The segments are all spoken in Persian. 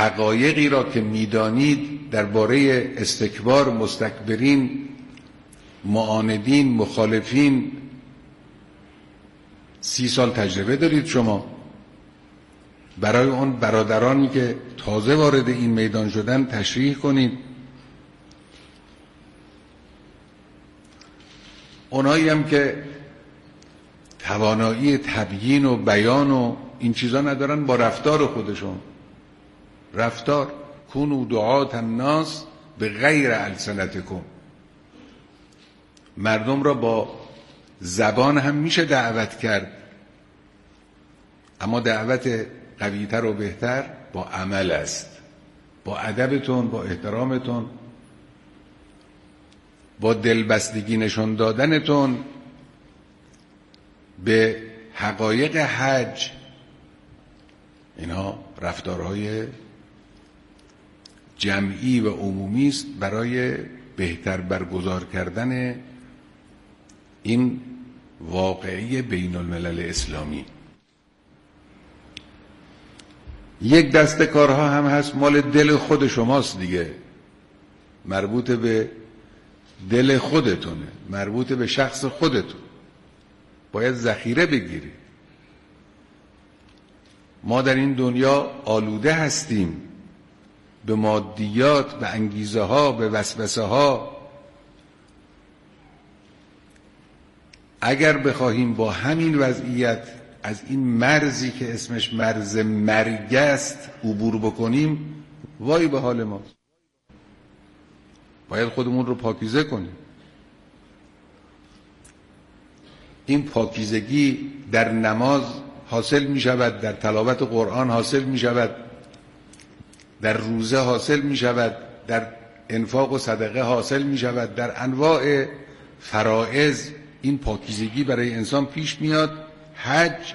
حقایقی را که میدانید درباره استکبار، مستکبرین، معاندین، مخالفین 30 سال تجربه دارید شما. برای اون برادرانی که تازه وارد این میدان شدن تشریح کنید. اونایی هم که توانایی تبیین و بیان و این چیزا ندارن، با رفتار خودشون، رفتار کونوا دعاة الناس به غیر السنتکم، مردم را با زبان هم میشه دعوت کرد، اما دعوت قویتر و بهتر با عمل است، با ادبتون، با احترامتون، با دلبستگی نشون دادنتون به حقایق حج. اینها رفتارهای جمعی و عمومی است برای بهتر برگزار کردن این واقعه بین الملل اسلامی. یک دسته کارها هم هست مال دل خود شماست دیگه، مربوط به دل خودتونه، مربوط به شخص خودتون، باید ذخیره بگیرید. ما در این دنیا آلوده هستیم به مادیات، به انگیزه ها، به وسوسه ها. اگر بخواهیم با همین وضعیت از این مرزی که اسمش مرز مرگ است عبور بکنیم، وای به حال ما. باید خودمون رو پاکیزه کنیم. این پاکیزگی در نماز حاصل می شود، در تلاوت قرآن حاصل می شود، در روزه حاصل می شود، در انفاق و صدقه حاصل می شود، در انواع فرائض این پاکیزگی برای انسان پیش میاد. حج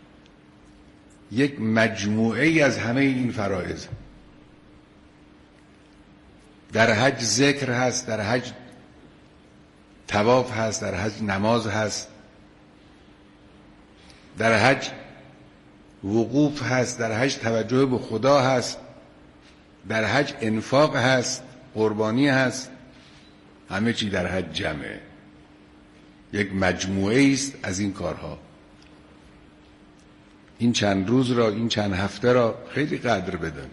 یک مجموعه ای از همه این فرائض. در حج ذکر هست، در حج طواف هست، در حج نماز هست، در حج وقوف هست، در حج توجه به خدا هست، در حج انفاق هست، قربانی هست. همه چی در حج جمعه. یک مجموعه است از این کارها. این چند روز را، این چند هفته را خیلی قدر بدانید.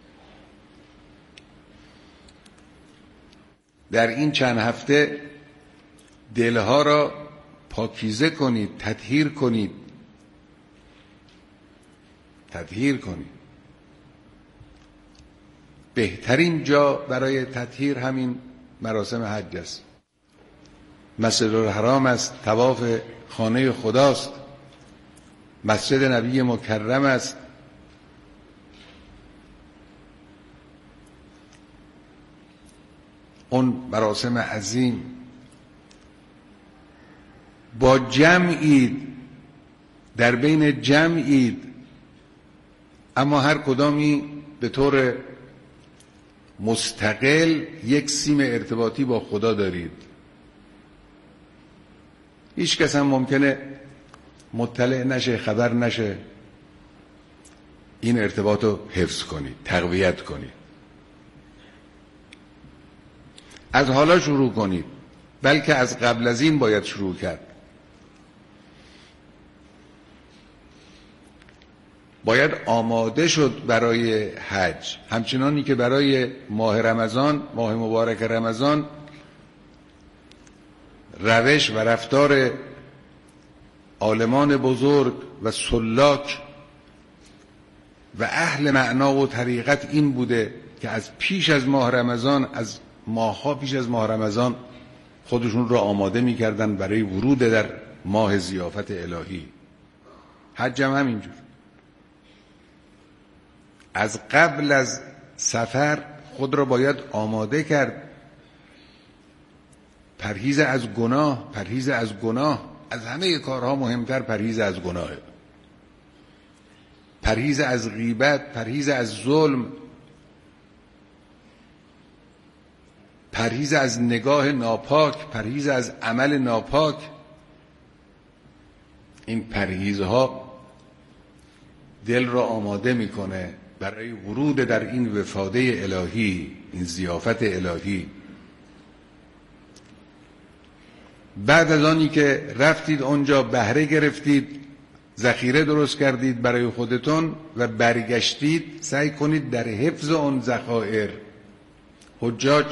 در این چند هفته دلها را پاکیزه کنید، تطهیر کنید، تطهیر کنید. بهترین جا برای تطهیر همین مراسم حج است. مسجد الحرام است، طواف خانه خداست، مسجد نبی مکرم است. اون مراسم عظیم با جمعید، در بین جمعید، اما هر کدامی به طور مستقل یک سیم ارتباطی با خدا دارید. هیچ کس هم ممکنه مطلع نشه، خبر نشه. این ارتباط رو حفظ کنید، تقویت کنید. از حالا شروع کنید، بلکه از قبل از این باید شروع کرد. باید آماده شد برای حج، همچنانی که برای ماه رمضان، ماه مبارک رمضان، روش و رفتار عالمان بزرگ و سلاک و اهل معنا و طریقت این بوده که از پیش از ماه رمضان، از ماهها پیش از ماه رمضان خودشون را آماده می‌کردن برای ورود در ماه ضیافت الهی. حج هم همینجور. از قبل از سفر خود را باید آماده کرد. پرهیز از گناه، پرهیز از گناه، از همه کارها مهمتر پرهیز از گناهه. پرهیز از غیبت، پرهیز از ظلم، پرهیز از نگاه ناپاک، پرهیز از عمل ناپاک. این پرهیزها دل را آماده میکنه برای ورود در این وفاده الهی، این ضیافت الهی. بعد از آنی که رفتید اونجا، بهره گرفتید، ذخیره درست کردید برای خودتون و برگشتید، سعی کنید در حفظ اون ذخایر. حجاج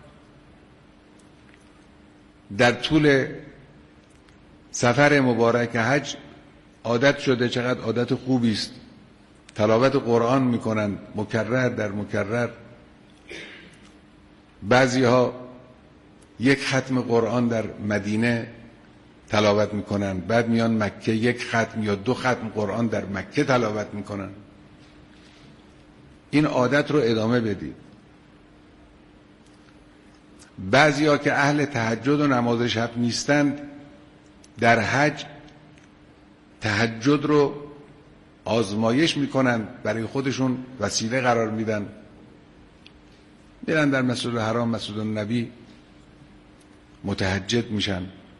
در طول سفر مبارک حج عادت شده، چقدر عادت خوبی است، تلاوت قرآن میکنن مکرر در مکرر. بعضی ها یک ختم قرآن در مدینه تلاوت میکنن، بعد میان مکه یک ختم یا 2 ختم قرآن در مکه تلاوت میکنن. این عادت رو ادامه بدید. بعضی ها که اهل تهجد و نماز شب نیستند، در حج تهجد رو آزمایش میکنن، برای خودشون وسیله قرار میدن، میرن در مسجد الحرام، مسجد النبی متهجد میشن.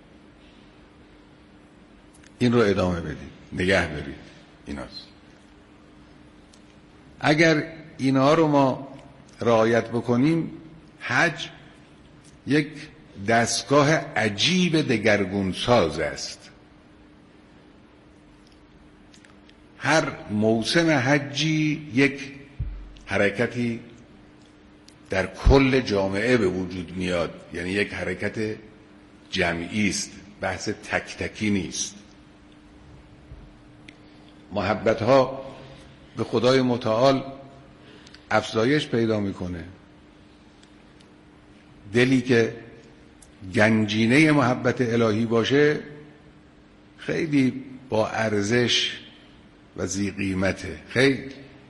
این رو ادامه بدید، نگه برید. ایناست. اگر اینها رو ما رعایت بکنیم، حج یک دستگاه عجیب دگرگون ساز است. هر موسم حجی یک حرکتی در کل جامعه به وجود میاد، یعنی یک حرکت جمعی است، بحث تک تکی نیست. محبت ها به خدای متعال افزایش پیدا میکنه. دلی که گنجینه محبت الهی باشه خیلی با ارزش و ذی قیمته. خیلی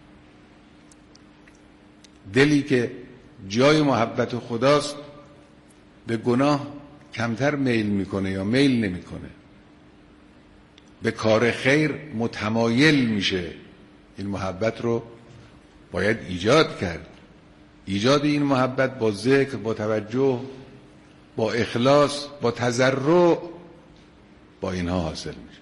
دلی که جای محبت خداست به گناه کمتر میل میکنه یا میل نمیکنه، به کار خیر متمایل میشه. این محبت رو باید ایجاد کرد. ایجاد این محبت با ذکر، با توجه، با اخلاص، با تضرع، با اینها حاصل میشه.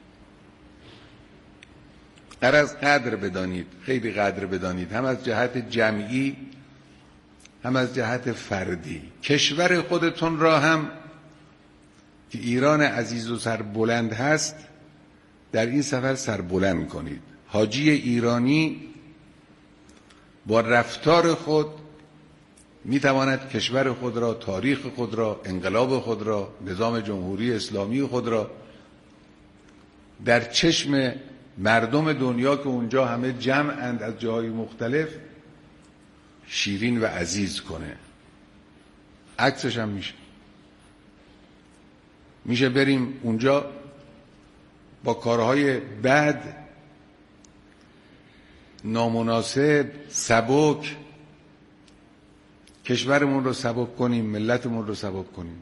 از قدر بدانید، خیلی قدر بدانید، هم از جهت جمعی هم از جهت فردی. کشور خودتون را هم که ایران عزیز و سربلند هست، در این سفر سربلند کنید. حاجی ایرانی با رفتار خود میتواند کشور خود را، تاریخ خود را، انقلاب خود را، نظام جمهوری اسلامی خود را در چشم مردم دنیا که اونجا همه جمعند از جاهای مختلف شیرین و عزیز کنه. عکسش هم میشه بریم اونجا با کارهای بد، نامناسب، سبک کشورمون رو سبک کنیم، ملتمون رو سبک کنیم.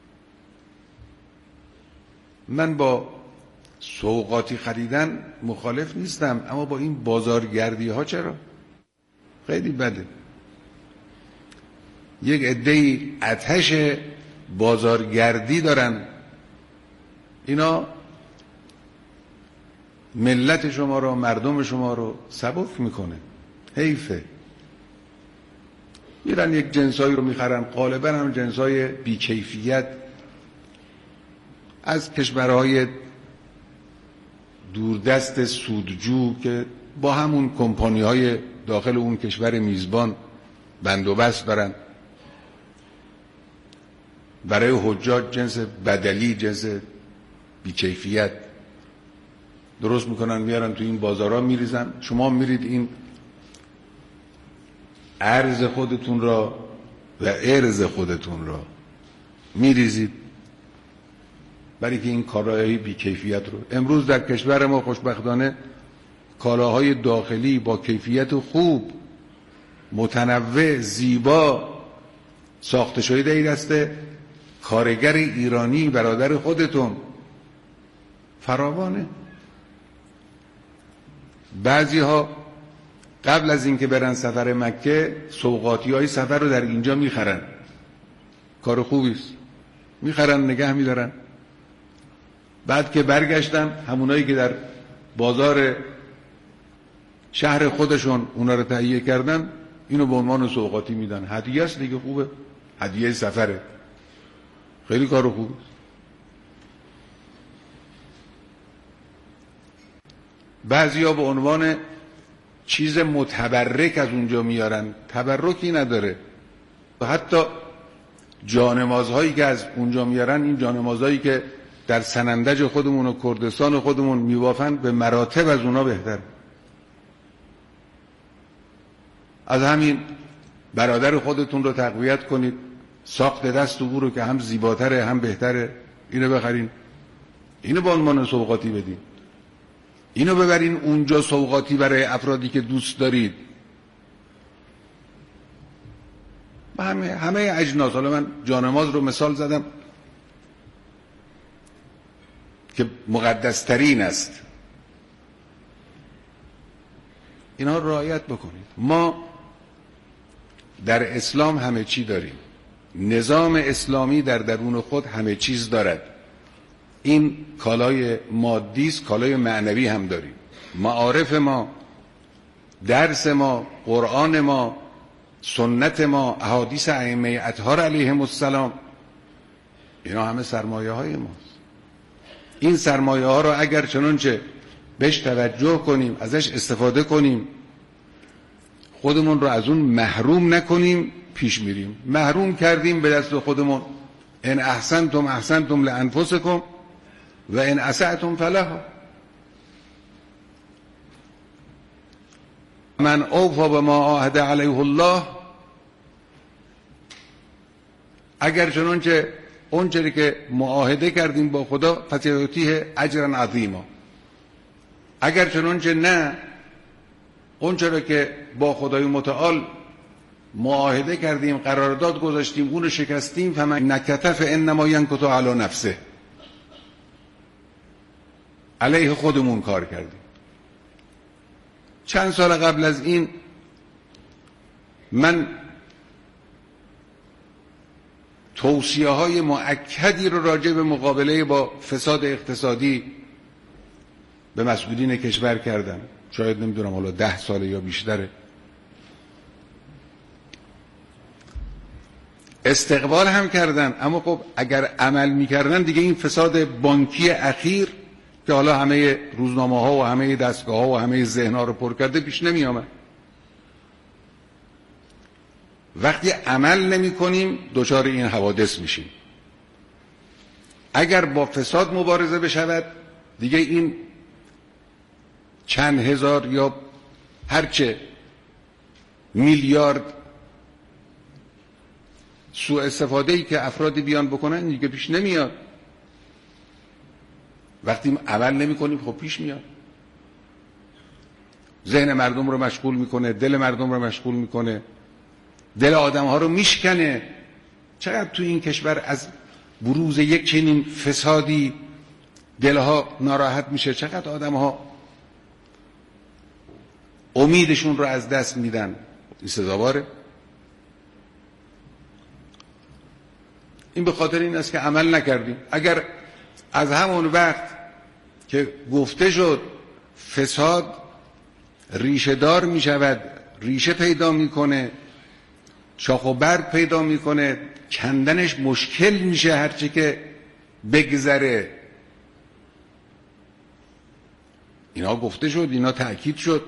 من با سوغاتی خریدن مخالف نیستم، اما با این بازارگردی ها چرا؟ خیلی بده. یک عده‌ای آتش بازارگردی دارن، اینا ملت شما رو، مردم شما رو سبک میکنه. حیفه. میرن یک جنسایی رو میخرن، غالبا هم جنسای بیکیفیت از کشورهای دوردست سودجو که با همون کمپانی های داخل اون کشور میزبان بندوبست دارن. برای حجاج جنس بدلی، جنس بیکیفیت درست میکنن، میارن تو این بازارها میریزن. شما میرید این ارز خودتون را و ارز خودتون را میریزید برای که این کالاهای بیکیفیت رو. امروز در کشور ما خوشبختانه کالاهای داخلی با کیفیت خوب، متنوع، زیبا ساخته شده ای دسته کارگر ایرانی برادر خودتون فراوانه. بعضی ها قبل از اینکه برن سفر مکه سوغاتی های سفر رو در اینجا میخرن. کار خوبی است. میخرن، نگه میدارن. بعد که برگشتن همونایی که در بازار شهر خودشون اونا رو تهیه کردن، اینو به عنوان سوغاتی میدن. هدیه است دیگه، خوبه، هدیه سفره، خیلی کار خوبه. بعضیا به عنوان چیز متبرک از اونجا میارن، تبرکی نداره. حتی جانمازهایی که از اونجا میارن، این جانمازهایی که در سنندج خودمون و کردستان خودمون میوافن، به مراتب از اونا بهتر. از همین برادر خودتون رو تقویت کنید، ساخت دست او رو که هم زیباتره هم بهتره، اینو بخرین، اینو به عنوان سوغاتی بدین، اینو ببرین اونجا سوغاتی برای افرادی که دوست دارید. همه اجناس، حالا من جانماز رو مثال زدم که مقدس ترین است، اینا رو رعایت بکنید. ما در اسلام همه چی داریم، نظام اسلامی در درون خود همه چیز دارد. این کالای مادی است، کالای معنوی هم داریم. معارف ما، درس ما، قرآن ما، سنت ما، احادیث ائمه اطهار علیهم السلام، اینا همه سرمایه های ماست. این سرمایه ها رو اگر چنانچه بهش توجه کنیم، ازش استفاده کنیم، خودمون رو از اون محروم نکنیم، پیش میریم. محروم کردیم به دست خودمون. ان احسنتم احسنتم لانفسکم و ان اسأتم فلها. من اوفی بما عاهد علیه الله، اگر چنانچه اونچه که معاهده کردیم با خدا، فسیؤتیه اجرا عظیما. اگر چنانچه نه، اونچه که با خدای متعال معاهده کردیم، قرارداد گذاشتیم، اون رو شکستیم، فمن نکت فانما ینکت علی نفسه، علیه خودمون کار کردیم. چند سال قبل از این من توصیه های مؤکدی رو راجع به مقابله با فساد اقتصادی به مسئولین کشور کردم. شاید نمیدونم حالا 10 ساله یا بیشتره. استقبال هم کردن، اما خب اگر عمل میکردن دیگه این فساد بانکی اخیر که حالا همه روزنامه ها و همه دستگاه ها و همه ذهن ها رو پر کرده پیش نمی آمد. وقتی عمل نمی کنیم دچار این حوادث میشیم. اگر با فساد مبارزه بشود، دیگه این چند هزار یا هرچه میلیارد سوء استفاده‌ای که افرادی بیان بکنن دیگه پیش نمیاد. وقتی عمل نمی کنیم خب پیش میاد. ذهن مردم رو مشغول میکنه، دل مردم رو مشغول میکنه، دل آدم ها رو میشکنه. چقدر تو این کشور از بروز یک چنین فسادی دلها ناراحت میشه، چقدر آدم ها امیدشون رو از دست میدن. این سزاواره. این به خاطر این است که عمل نکردیم. اگر از همون وقت که گفته شد فساد ریشه دار می شود، ریشه پیدا میکنه، شاخ و برگ پیدا میکنه، کندنش مشکل میشه هرچی که بگذره، اینا گفته شد، اینا تأکید شد.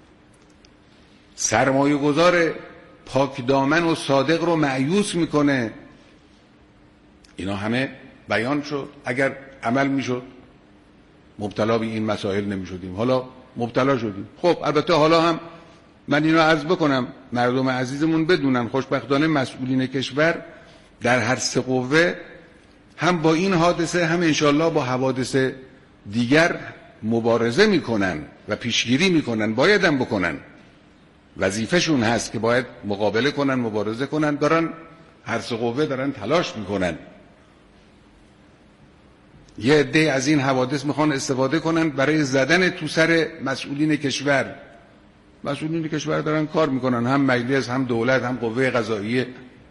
سرمایه گذار پاک دامن و صادق رو مایوس میکنه، اینا همه بیان شد. اگر عمل میشد مبتلا به این مسائل نمیشدیم. حالا مبتلا شدیم. خب البته حالا هم من اینو عرض بکنم مردم عزیزمون بدونن، خوشبختانه مسئولین کشور در هر سه قوه هم با این حادثه هم انشالله با حوادث دیگر مبارزه میکنن و پیشگیری میکنن. باید هم بکنن، وظیفهشون هست که باید مقابله کنن، مبارزه کنن. دارن هر سه قوه دارن تلاش میکنن. یه عده از این حوادث میخوان استفاده کنن برای زدن تو سر مسئولین کشور. مسئولین کشور دارن کار میکنن، هم مجلس، هم دولت، هم قوه قضاییه.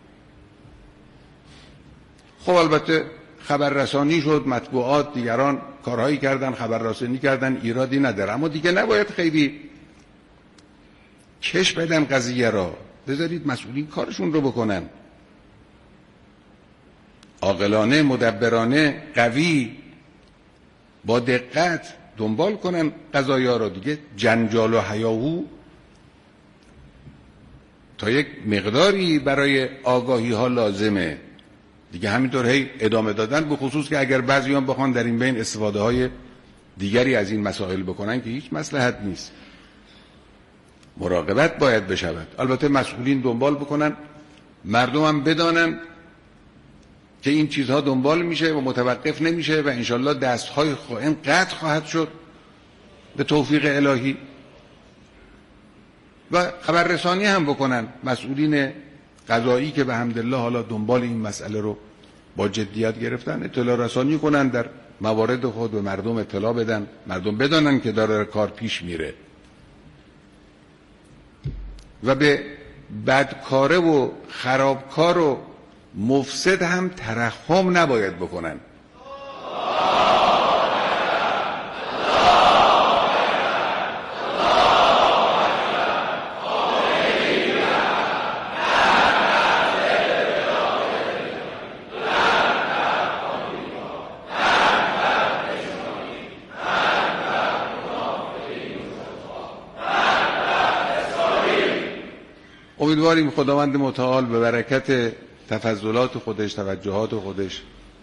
خب البته خبررسانی شد، مطبوعات، دیگران کارهایی کردن، خبررسانی کردن، ایرادی نداره. اما دیگه نباید خیلی کش بدن قضیه را، بذارید مسئولین کارشون رو بکنن، عاقلانه، مدبرانه، قوی، با دقت دنبال کنن قضایا را. دیگه جنجال و هیاهو تا یک مقداری برای آگاهی ها لازمه دیگه، همینطور هی ادامه دادن، به خصوص که اگر بعضیان بخوان در این بین استفاده های دیگری از این مسائل بکنن که هیچ مصلحت نیست. مراقبت باید بشود. البته مسئولین دنبال بکنن، مردم هم بدانن که این چیزها دنبال میشه و متوقف نمیشه و انشالله دستهای خائن قطع خواهد شد به توفیق الهی. و خبررسانی هم بکنن مسئولین قضایی که به حمدالله حالا دنبال این مسئله رو با جدیت گرفتن، اطلاع رسانی کنن در موارد خود، به مردم اطلاع بدن، مردم بدانن که داره کار پیش میره و به بدکاره و خرابکار و مفسد هم ترحم نباید بکنن. امیدواریم خداوند متعال به برکت تفضلات خودش، توجهات خودش،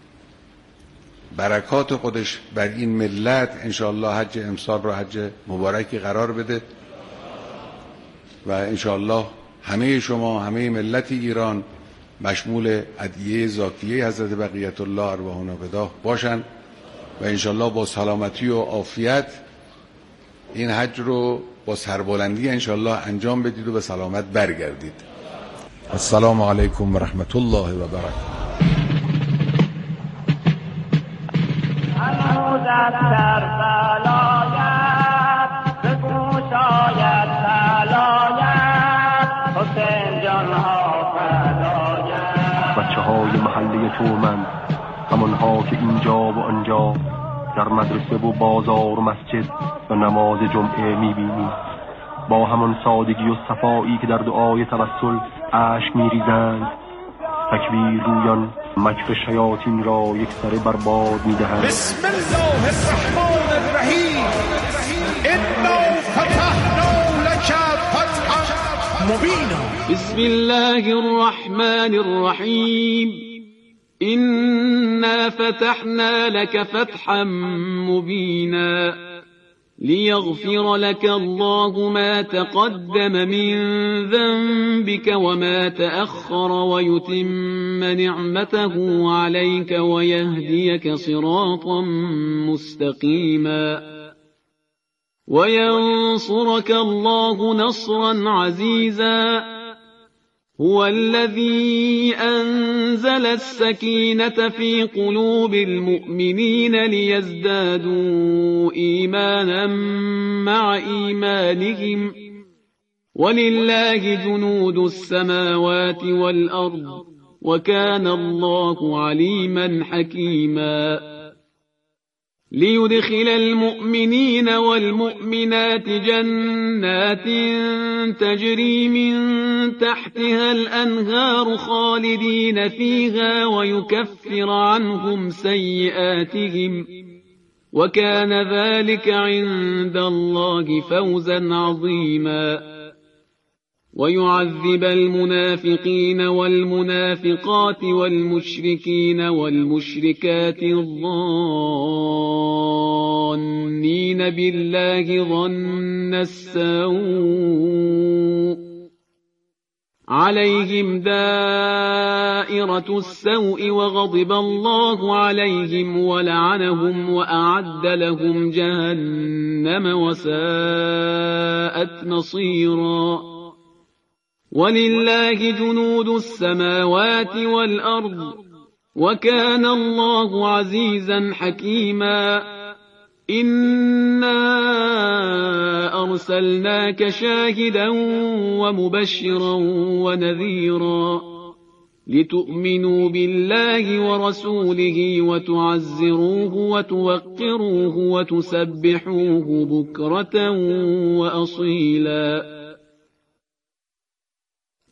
برکات خودش بر این ملت انشاءالله حج امسال را حج مبارکی قرار بده و انشاءالله همه شما، همه ملت ایران مشمول ادعیه زاکیه حضرت بقیت الله ارواحنا فداه باشند و انشاءالله با سلامتی و عافیت این حج رو با سربلندی انشاءالله انجام بدید و به سلامت برگردید. السلام علیکم و رحمت الله و برکاته. بچه های محله تورمند، همانها که اینجا و آنجا در مدرسه و بازار و مسجد و نماز جمعه میبینید، با همان سادگی و صفایی که در دعای توسل اشک میریزند، تکبیر گویان مکر شیاطین را یک سره برباد میدهند. بسم الله الرحمن الرحیم، انا فتحنا لک فتحا مبینا. بسم الله الرحمن الرحیم، إنا فتحنا لك فتحا مبينا ليغفر لك الله ما تقدم من ذنبك وما تأخر ويتم نعمته عليك ويهديك صراطا مستقيما وينصرك الله نصرا عزيزا. هو الذي أنزل السكينة في قلوب المؤمنين ليزدادوا إيمانا مع إيمانهم ولله جنود السماوات والأرض وكان الله عليما حكيما. ليدخل المؤمنين والمؤمنات جنات تجري من تحتها الأنهار خالدين فيها ويكفر عنهم سيئاتهم وكان ذلك عند الله فوزا عظيما. ويعذب المنافقين والمنافقات والمشركين والمشركات الظانين بالله ظن السوء عليهم دائرة السوء وغضب الله عليهم ولعنهم وأعد لهم جهنم وساءت مصيرا. ولله جنود السماوات والأرض وكان الله عزيزا حكيما. إنا أرسلناك شاهدا ومبشرا ونذيرا لتؤمنوا بالله ورسوله وتعزروه وتوقروه وتسبحوه بكرة وأصيلا.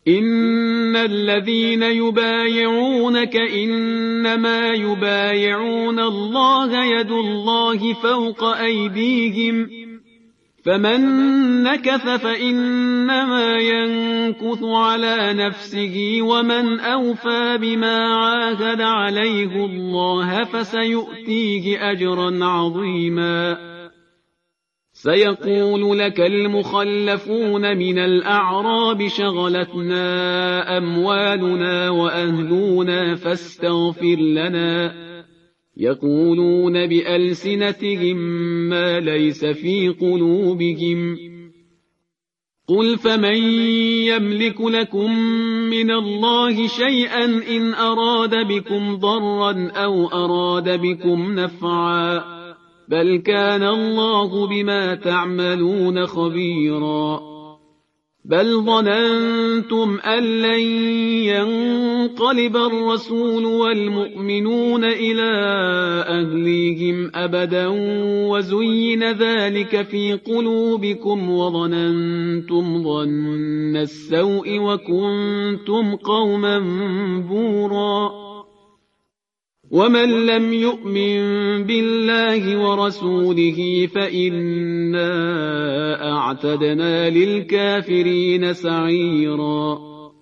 إن الذين يبايعونك إنما يبايعون الله يد الله فوق أيديهم فمن نكث فإنما ينكث على نفسه ومن أوفى بما عاهد عليه الله فسيؤتيه أجرا عظيما. سيقول لك المخلفون من الأعراب شغلتنا أموالنا وأهلنا فاستغفر لنا يقولون بألسنتهم ما ليس في قلوبهم قل فمن يملك لكم من الله شيئا إن أراد بكم ضرا أو أراد بكم نفعا بل كان الله بما تعملون خبيرا. بل ظننتم أن لن ينقلب الرسول والمؤمنون إلى أهليهم أبدا وزين ذلك في قلوبكم وظننتم ظن السوء وكنتم قوما بورا. ومن لم يؤمن بالله ورسوله فإنا أعتدنا للكافرين سعيرا.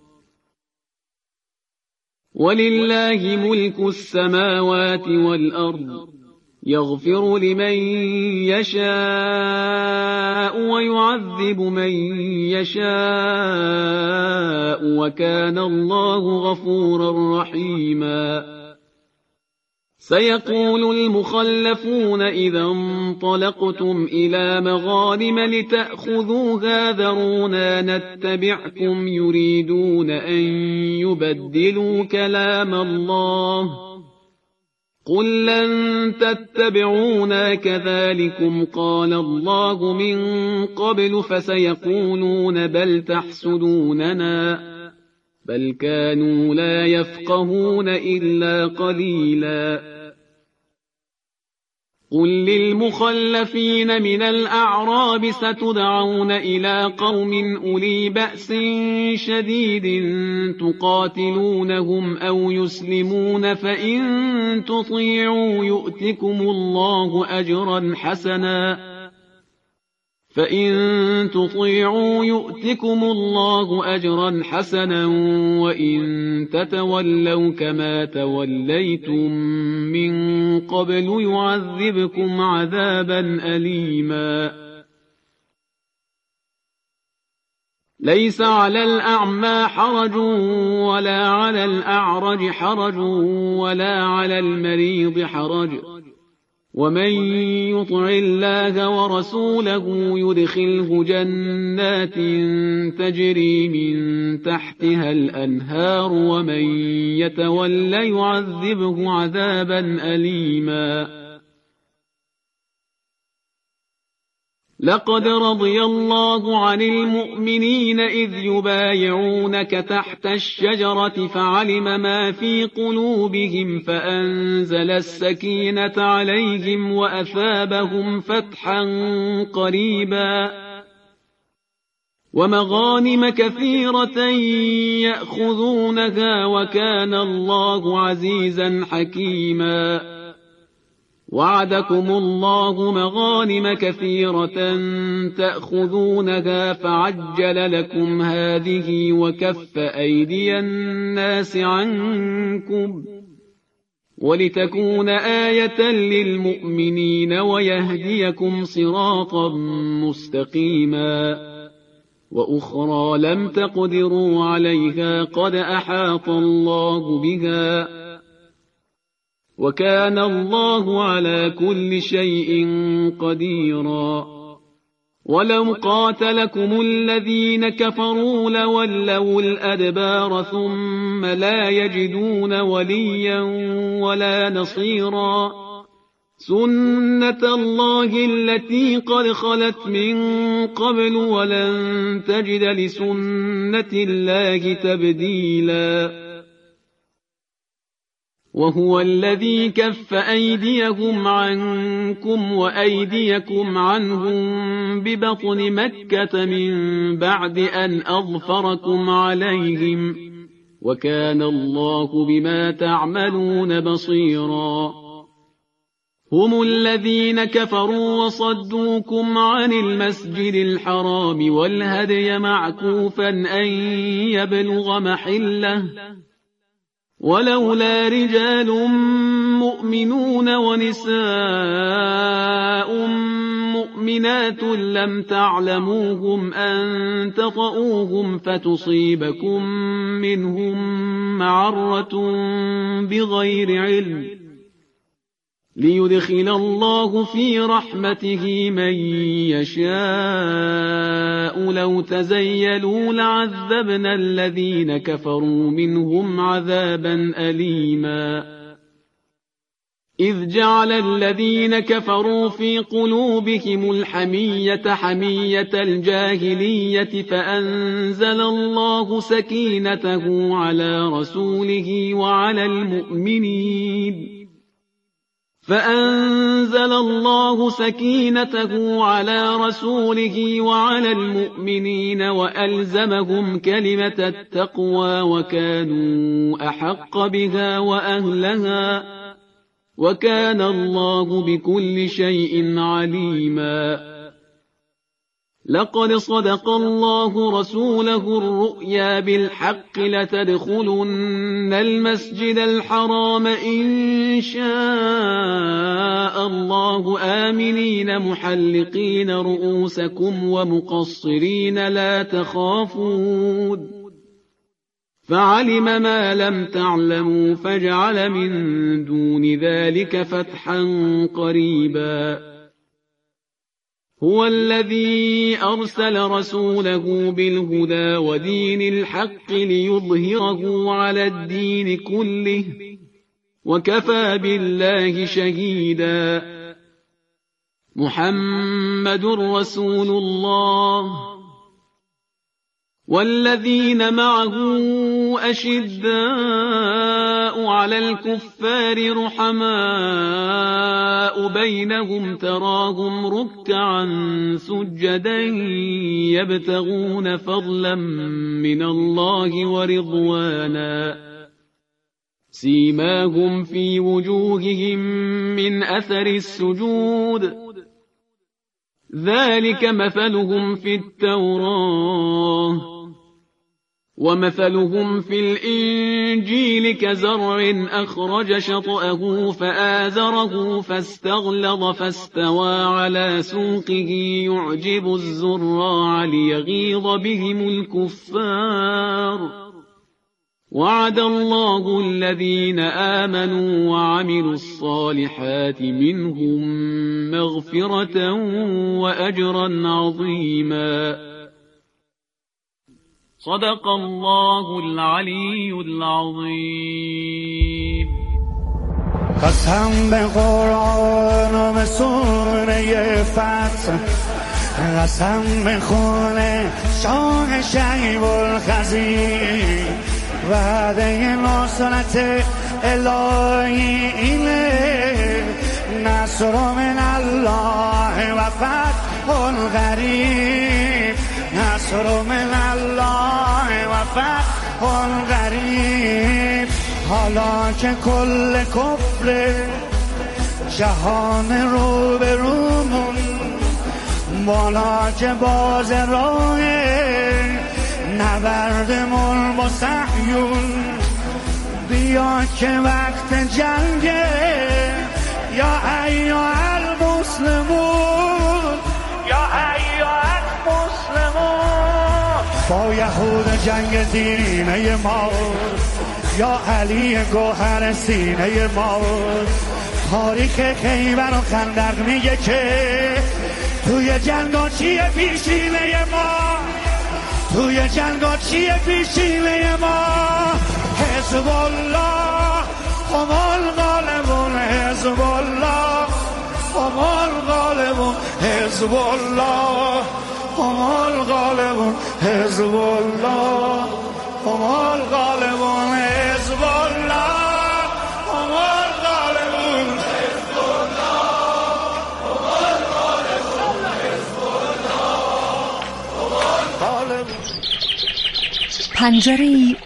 ولله ملك السماوات والأرض يغفر لمن يشاء ويعذب من يشاء وكان الله غفورا رحيما. سيقول المخلفون إذا انطلقتم إلى مغانم لتأخذوها ذرونا نتبعكم يريدون أن يبدلوا كلام الله قل لن تتبعونا كذلكم قال الله من قبل فسيقولون بل تحسدوننا بل كانوا لا يفقهون إلا قليلا. قل للمخلفين من الأعراب ستدعون إلى قوم أولي بأس شديد تقاتلونهم أو يسلمون فإن تطيعوا يؤتكم الله أجرا حسنا وإن تتولوا كما توليتم من قبل يعذبكم عذابا أليما. ليس على الأعمى حرج ولا على الأعرج حرج ولا على المريض حرج ومن يطع الله ورسوله يدخله جنات تجري من تحتها الأنهار ومن يتولى يعذبه عذابا أليما. لقد رضي الله عن المؤمنين إذ يبايعونك تحت الشجرة فعلم ما في قلوبهم فأنزل السكينة عليهم وأثابهم فتحا قريبا ومغانم كثيرة يأخذونها وكان الله عزيزا حكيما. وعدكم الله مغانم كثيرة تأخذونها فعجل لكم هذه وكف أيدي الناس عنكم ولتكون آية للمؤمنين ويهديكم صراطا مستقيما. وأخرى لم تقدروا عليها قد أحاط الله بها وكان الله على كل شيء قديرا. ولو قاتلكم الذين كفروا لولوا الأدبار ثم لا يجدون وليا ولا نصيرا. سنة الله التي قد خلت من قبل ولن تجد لسنة الله تبديلا. وهو الذي كف أيديهم عنكم وأيديكم عنهم ببطن مكة من بعد أن أظفركم عليهم، وكان الله بما تعملون بصيرا. هم الذين كفروا وصدوكم عن المسجد الحرام والهدي معكوفا أن يبلغ محله، ولولا رجال مؤمنون ونساء مؤمنات لم تعلموهم أن تطؤوهم فتصيبكم منهم معرة بغير علم، ليدخل الله في رحمته من يشاء. لو تزيلوا لعذبنا الذين كفروا منهم عذابا أليما. إذ جعل الذين كفروا في قلوبهم الحمية حمية الجاهلية فأنزل الله سكينته على رسوله وعلى المؤمنين وألزمهم كلمة التقوى وكانوا أحق بها وأهلها، وكان الله بكل شيء عليما. لقد صدق الله رسوله الرؤيا بالحق لتدخلن المسجد الحرام إن شاء الله آمنين محلقين رؤوسكم ومقصرين لا تخافون، فعلم ما لم تعلموا فجعل من دون ذلك فتحا قريبا. هو الذي أرسل رسوله بالهدى ودين الحق ليظهره على الدين كله، وكفى بالله شهيدا. محمد رسول الله والذين معه أشداء على الكفار رحماء بينهم تراهم ركعا سجدا يبتغون فضلا من الله ورضوانا، سيماهم في وجوههم من أثر السجود، ذلك مثلهم في التوراة ومثلهم في الإنجيل كزرع أخرج شطأه فآزره فاستغلظ فاستوى على سوقه يعجب الزراع ليغيظ بهم الكفار. وعد الله الذين آمنوا وعملوا الصالحات منهم مغفرة وأجرا عظيما. صدق الله العلي العظيم. قسم به قرآن و به سوره فتح، قسم به خون شاه شیب الخزیر، وعده نصرت الهی اینه، نصر من الله و فتح قریب، نصر من الله و فتح قریب. حالا که کل کفر جهان رو به رومون، بالا که باز راه نبردمون با صهیون، بیا که وقت جنگه یا ایها المسلمون، یا ایها المسلمون. با یهود جنگ دینه ما، یا علی گوهر سینه ما. تاریخ خیبر و خندق میگه که توی جنگا چیه پیشینه ما، توی جنگا چیه پیشینه ما. حزب الله هم الغالبون، حزب الله هم الغالبون، حزب الله هم الغالبون، حزب الله هم الغالبون، حزب الله هم پنجره